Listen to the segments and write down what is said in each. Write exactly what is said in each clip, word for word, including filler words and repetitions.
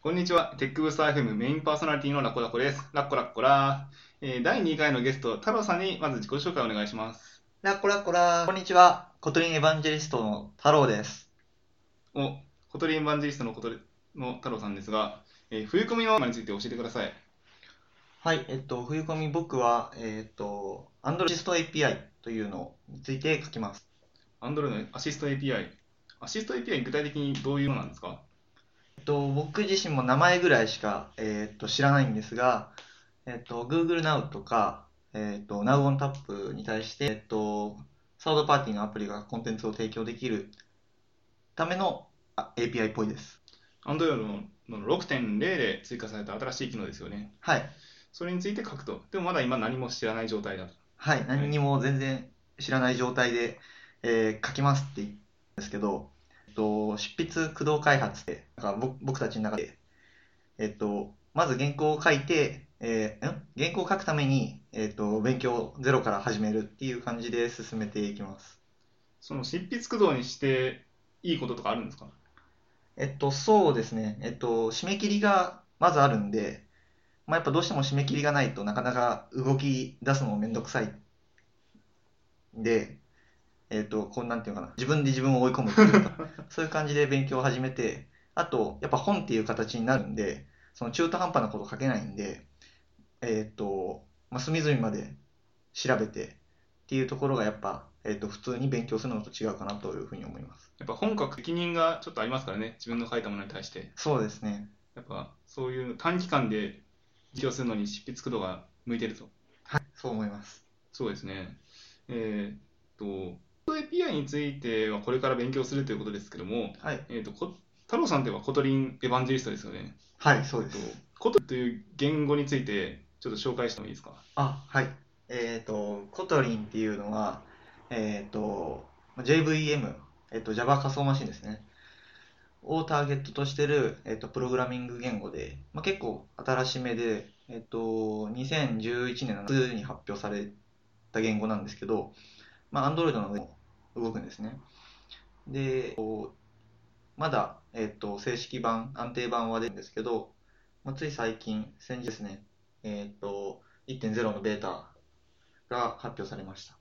こんにちは。テックブースター エフエム メインパーソナリティのラッコラッコです。ラッコラッコラー。えー、だいにかいのゲスト、太郎さんにまず自己紹介をお願いします。 ラッコラッコラー。こんにちは。コトリンエヴァンジェリストの太郎です。 お、コトリンエヴァンジェリストのことの太郎さんですが、えー、冬込みのテーマについて教えてください。 はい、えっと、冬込み僕は、えっと、Android アシスト エーピーアイ というのについて書きます。 Android のアシスト エーピーアイ。アシスト エーピーアイ 具体的にどういうものなんですか？ えっと、僕自身も名前ぐらいしか、えっと、知らないんですが、えっと、Google Now とか、えっと、Now on Tap に対して、えっと、サードパーティーのアプリがコンテンツを提供できるためのあ エーピーアイ っぽいです。 Android ののろくてんゼロで追加された新しい機能ですよね。 はい。 それについて書くと。でもまだ今何も知らない状態だと。 はい、 はい。 何にも全然知らない状態で、えー書きますって言うんですけど、えっと、執筆駆動開発で、なんか僕僕たちの中で、えっと、まず原稿を書いて、えーん原稿を書くために、えっと、勉強をゼロから始めるっていう感じで進めていきます。 その執筆駆動にしていいこととかあるんですか？ えっと、そうですね。えっと、締め切りがまずあるんで、まあ、やっぱどうしても締め切りがないとなかなか動き出すのもめんどくさいんで、えっと、こうなんていうのかな、自分で自分を追い込むっていうか、そういう感じで勉強を始めて、あと、やっぱ本っていう形になるんで、その中途半端なこと書けないんで、えっと、まあ、隅々まで調べてっていうところがやっぱ、えっと、普通に勉強するのと違うかなというふうに思います。 やっぱ本書く責任がちょっとありますからね。自分の書いたものに対して。 そうですね。 やっぱそういう短期間で実況するのに執筆駆動が向いてると。 はい、そう思います。 そうですね。えーっと、エーピーアイ についてはこれから勉強するということですけども、 はい。 えーっと、こ太郎さんといえばコトリンエヴァンジェリストですよね。 はい、そうえっと、 です。 コトリンという言語についてちょっと紹介してもいいですか？ あ、はい。えっと、コトリンっていうのは、えっと、ジェイブイエム、えっと、Java 仮想マシンですね。をターゲットとしてる、えっと、プログラミング言語で、まあ、結構新しめで、えっと、にせんじゅういちねんの夏に発表された言語なんですけど、まあ、Android の上も動くんですね。で、まだ、えっと、正式版、安定版は出るんですけど、まあ、つい最近、先日ですね、えっと、いってんゼロのベータが発表されました。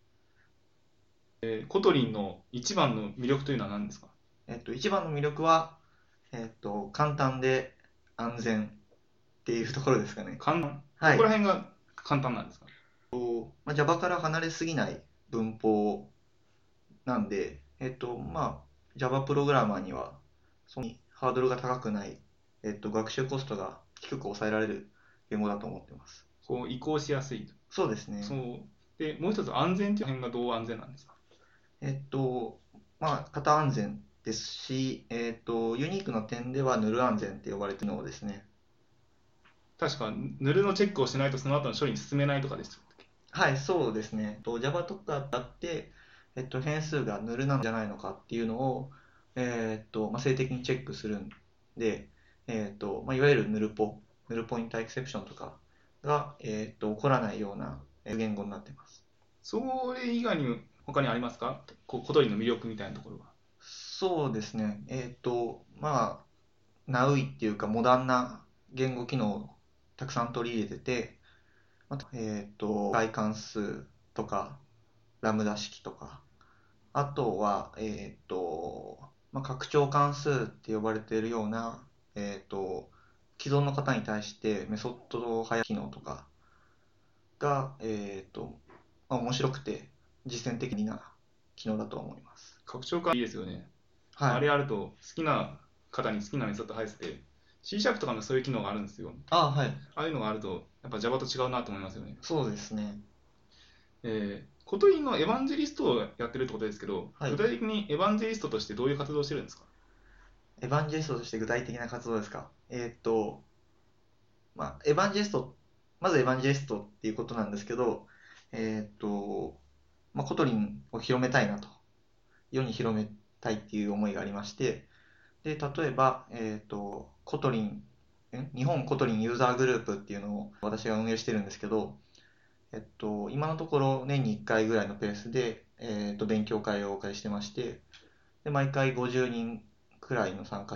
えーコトリンの一番の魅力というのは何ですか？ えっと、一番の魅力は、えっと、簡単で安全っていうところですかね。 簡単。どはい。 こら辺が簡単なんですか？ まあ、Java から離れすぎない文法なんで、えっと、まあ、Java プログラマーには、そんなにハードルが高くない、えっと、学習コストが低く抑えられる言語だと思ってます。 こう移行しやすいと。 そうですね。 そう。で、もう一つ安全という辺がどう安全なんですか？ えっと、まあ、型安全ですし、えっと、ユニークな点ではヌル安全って呼ばれているのですね。 確か、ヌルのチェックをしないとその後の処理に進めないとかでしたっけ？ はい、そうですね。と Java とかだって、えっと、変数がヌルなんじゃないのかっていうのを、えっと、まあ、静的にチェックするんで、えっと、まあ、いわゆるヌルポ、ヌルポインターエクセプションとかが、えっと、起こらないようなえー言語になってます。 それ以外に他にありますか？こ小鳥の魅力みたいなところは。 そうですね。えっと、まあ、ナウイっていうかモダンな言語機能をたくさん取り入れてて、また、えっと、外関数とか、ラムダ式とか、あとは、えっと、まあ、拡張関数って呼ばれているような、えっと、既存の方に対してメソッドを早機能とかが、えっと、まあ、面白くて実践的な機能だと思います。 拡張感いいですよね。 はい。 あれあると好きな方に好きなメソッド入せて、C シャープとかもそういう機能があるんですよ。 あ、はい。 ああいうのがあると、やっぱ Java と違うなと思いますよね。 そうですね。 えー、コトリンのエヴァンジェリストをやってるってことですけど、 はい。 具体的にエヴァンジェリストとしてどういう活動をしてるんですか？ エヴァンジェリストとして具体的な活動ですか。えっと、まあ、エヴァンジェリスト、まずエヴァンジェリストっていうことなんですけど、えっと、まあ、コトリンを広めたいなと、世に広めたいっていう思いがありまして、で、例えば、えっと、コトリン、ん日本コトリンユーザーグループっていうのを私が運営してるんですけど、えっと、今のところ年にいっかいぐらいのペースで、えっと、勉強会を開してまして、で、毎回ごじゅうにんくらいの参加者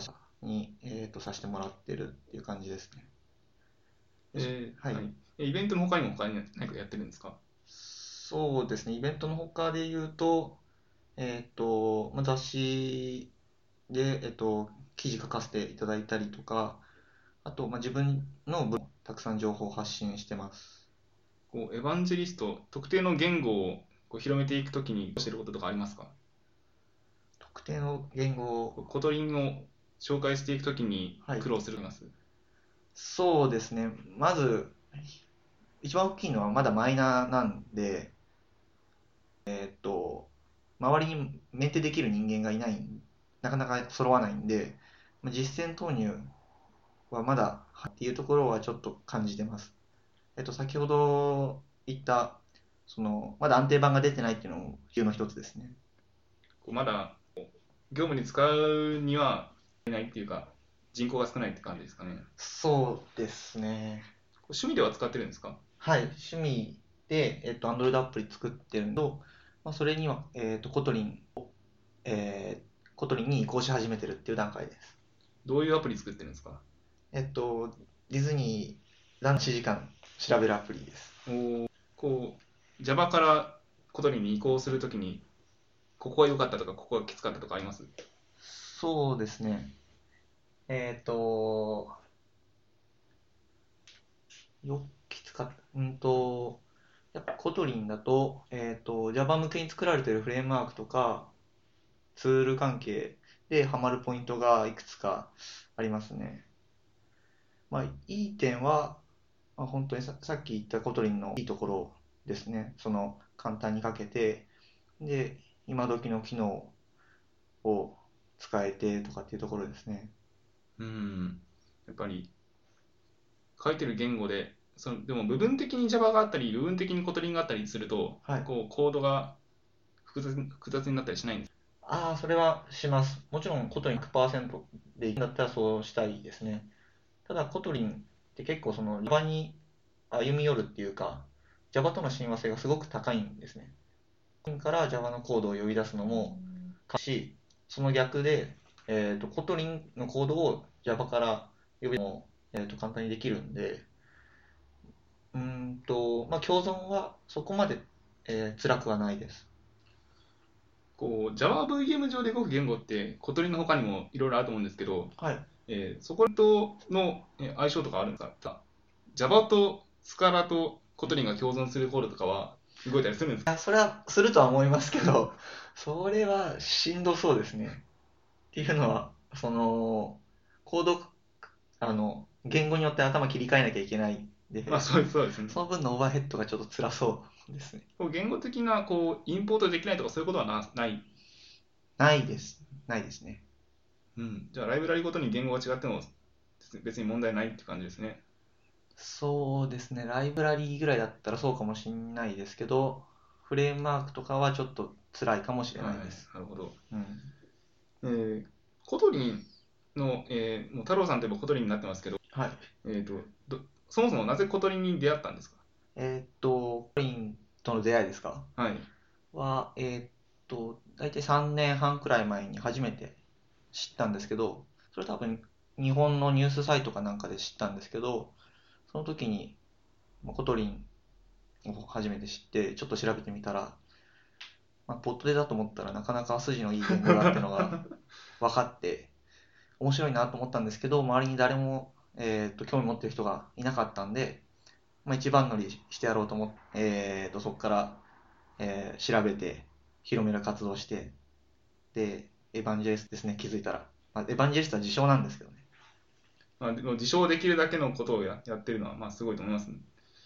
に、えーと、させてもらってるっていう感じですね。 えーはい。 はいえイベントの他にも他に何かやってるんですか？ そうですね、イベントの他で言うと、えっと、まあ、雑誌で、えっと、記事書かせていただいたりとか、あと、まあ、自分の分たくさん情報を発信してます。 こうエヴァンジェリスト、特定の言語をこう広めていくときにしてることとかありますか？ 特定の言語を、 こうコトリンを紹介していくときにはい。 苦労するます。 そうですね、まず、一番大きいのはまだマイナーなんで、えっと、周りにメンテできる人間がいない、なかなか揃わないんで、まあ実践投入はまだっていうところはちょっと感じてます。えっと、先ほど言った、その、まだ安定版が出てないっていうのも理由の一つですね。 こうまだ業務に使うにはいないっていうか、人口が少ないって感じですかね。 そうですね。 こう趣味では使ってるんですか？ はい、趣味で、えっと、Android アプリ作ってるんで、まあ、それには、えっと、コトリンを、えーコトリンに移行し始めてるっていう段階です。 どういうアプリ作ってるんですか？ えっと、ディズニーランチ時間調べるアプリです。 おこう Java からコトリンに移行するときに、ここが良かったとか、ここがきつかったとかあります？ そうですね。えっと、よきつかった。うんと、やっぱコトリンだと、えっと、Java 向けに作られているフレームワークとか、ツール関係でハマるポイントがいくつかありますね。まあ、いい点は、まあ、本当にさ、さっき言ったコトリンのいいところですね。その簡単に書けて、で、今時の機能を使えてとかっていうところですね。 うん。やっぱり書いてる言語で、そのでも部分的に Java があったり、部分的にコトリンがあったりすると、 はい。 こうコードが複雑複雑になったりしないんです。 ああ、それはします。もちろんコトリンひゃくパーセントでいくんだったらそうしたいですね。ただコトリンって結構その Java に歩み寄るっていうか、Java との親和性がすごく高いんですね。から Java のコードを呼び出すのもかし、その逆で、えーと、コトリンのコードを Java から呼び出すのも、えーと、簡単にできるんで、うーんと、まあ、共存はそこまで、えー辛くはないです。 こう JavaVM 上で動く言語ってコトリンの他にもいろいろあると思うんですけど、 はい。 えーそことのえー相性とかあるんですか？ Java とスカラとコトリンが共存するコードとかは動いたりするんですか？ あ、それはするとは思いますけど、それはしんどそうですね。っていうのは、その、コード、あの、言語によって頭切り替えなきゃいけないんまあで、 そうですそうですね。 その分のオーバーヘッドがちょっと辛そうですね。 こう言語的なこうインポートできないとかそういうことはな、ない。 ないです。ないですね。 うん。じゃあライブラリごとに言語が違っても別に問題ないって感じですね。 そうですね。ライブラリーぐらいだったらそうかもしれないですけど、フレームワークとかはちょっと辛いかもしれはい、 ないです。 なるほど。 うん。 えーコトリンの、えーもう太郎さんといえばコトリンになってますけど、 はい。 えーと、どそもそもなぜコトリンに出会ったんですか？ えーっと、コインとの出会いですか？ はい。 は、えーっと、大体さんねんはんくらい前に初めて知ったんですけど、それ多分日本のニュースサイトかなんかで知ったんですけど、その時にまあコトリンを初めて知って、ちょっと調べてみたら、まあ、ポットでだと思ったらなかなか筋のいい言語だってのが分かって、面白いなと思ったんですけど、周りに誰も、えーと興味持ってる人がいなかったんで、まあ、一番乗りしてやろうと思って、えーとそこから、えー調べて、広める活動をして、で、エヴァンジェリストですね、気づいたら。まあ、エヴァンジェリストは自称なんですけどね。 まあ、でも自称できるだけのことをや、やってるのはまあすごいと思います、ね。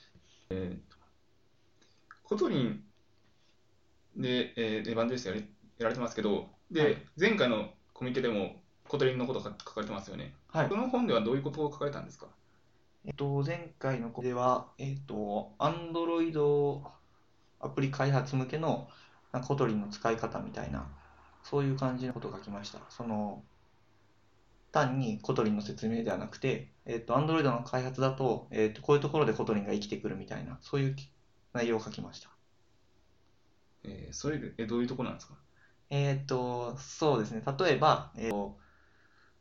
コトリンで、えーエヴァンジェリストやれ、やられてますけど、 はい。 で、前回のコミケでもコトリンのことが書かれてますよね。 はい。 その本ではどういうことを書かれたんですか？ えっと、前回のでは、えっと、Android アプリ開発向けのなんかコトリンの使い方みたいな、そういう感じのことを書きました。その、単にコトリンの説明ではなくて、えっと、Android の開発だと、えっと、こういうところでコトリンが生きてくるみたいな、そういう内容を書きました。 えーそれで、えどういうところなんですか？ えっと、そうですね。例えば、えっと、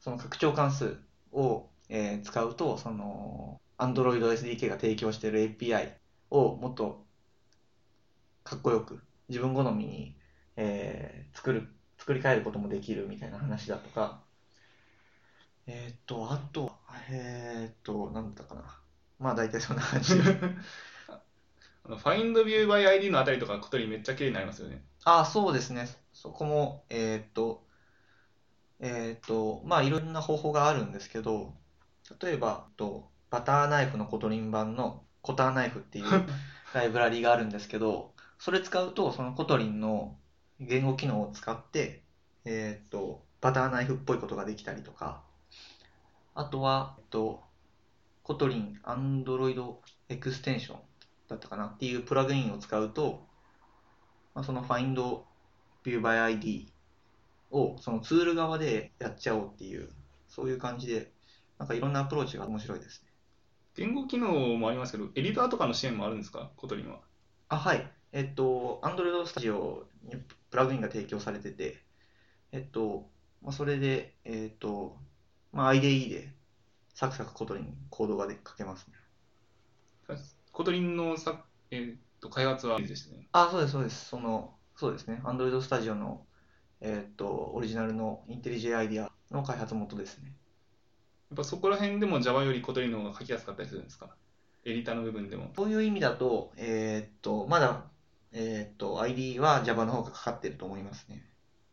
その拡張関数を、えー使うと、その Android エスディーケー が提供している エーピーアイ をもっとかっこよく自分好みに、えー作る作り変えることもできるみたいな話だとか、えーっとあとえーっとなんだったかな、まあ大体そんな感じです。 あの Find View by アイディー のあたりとか、ことにめっちゃ綺麗になりますよね。 ああ、そうですね。そこもえーっとえーっとまあいろんな方法があるんですけど、例えばとバターナイフのコトリン版のコターナイフっていうライブラリがあるんですけど、それ使うとそのコトリンの言語機能を使って、えーっとバターナイフっぽいことができたりとか、あとは、えっと、コトリン Android エクステンションだったかなっていうプラグインを使うと、まあ、その Find View by アイディー をそのツール側でやっちゃおうっていう、そういう感じで、なんかいろんなアプローチが面白いですね。 言語機能もありますけど、エディターとかの支援もあるんですか、コトリンは。 あ、はい。えっと、Android Studio にプラグインが提供されてて、えっと、まあ、それで、えっと、まあ、アイディー でサクサクコトリンコードがで書けますね。 コトリンのさ、えーっと開発はでしたね。 あ、そうです、そうです。その、そうですね。Android Studio の、えっと、オリジナルの IntelliJ アイディアの開発元ですね。 やっぱそこら辺でも Java よりコトリンの方が書きやすかったりするんですか、エディターの部分でも。 そういう意味だと、えっと、まだ、えっと、アイディー は Java の方がかかってると思いますね。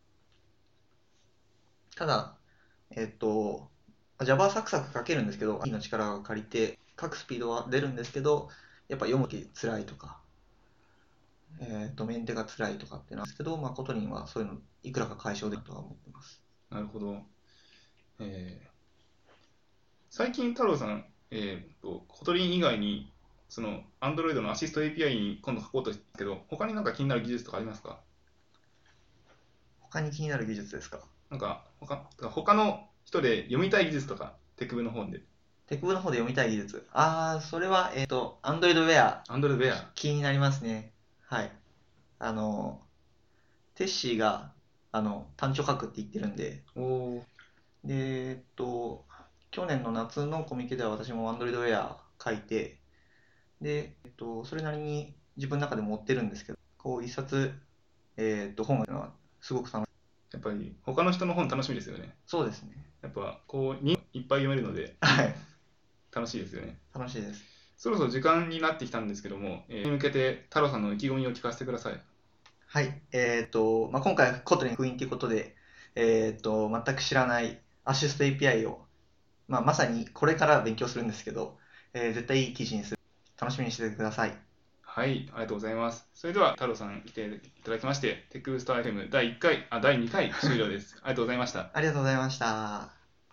ただ、えっと、Java はサクサク書けるんですけど、アイディー の力が借りて、書くスピードは出るんですけど、やっぱ読む気辛いとか、えっと、メンテが辛いとかってなんですけど、まあ、コトリンはそういうのいくらか解消できるとは思ってます。 なるほど。えー最近太郎さん、えーっと、コトリン以外に、その Android のアシスト エーピーアイ に今度書こうとしてるけど、他になんか気になる技術とかありますか？ 他に気になる技術ですか？ なんか他、他の人で読みたい技術とか、テクブの本で。 テクブの方で読みたい技術。ああ、それは、えっと、Android Wear Android Wear。 気になりますね。はい。あの、テッシーが、あの、単調書くって言ってるんで、 おー、 で、えっと、去年の夏のコミケでは私も Android Wear 書いて、で、えっと、それなりに自分の中でも追ってるんですけど、こう、一冊、えっと、本が読むのはすごく楽しい。 やっぱり他の人の本楽しみですよね。 そうですね。 やっぱこう、にいっぱい読めるのではい。 楽しいですよね。 楽しいです。 そろそろ時間になってきたんですけども、えー、に向けて太郎さんの意気込みを聞かせてください。 はい。えっと、まあ、今回、コトリン封印ということで、えっと、全く知らないアシスト エーピーアイ を、まあ、まさにこれから勉強するんですけど、えー絶対いい記事にする。楽しみにしててください。 はい、ありがとうございます。それでは太郎さん来ていただきまして、テックブースター エフエム だいいっかい、あ、だいにかい終了です。ありがとうございました。 ありがとうございました。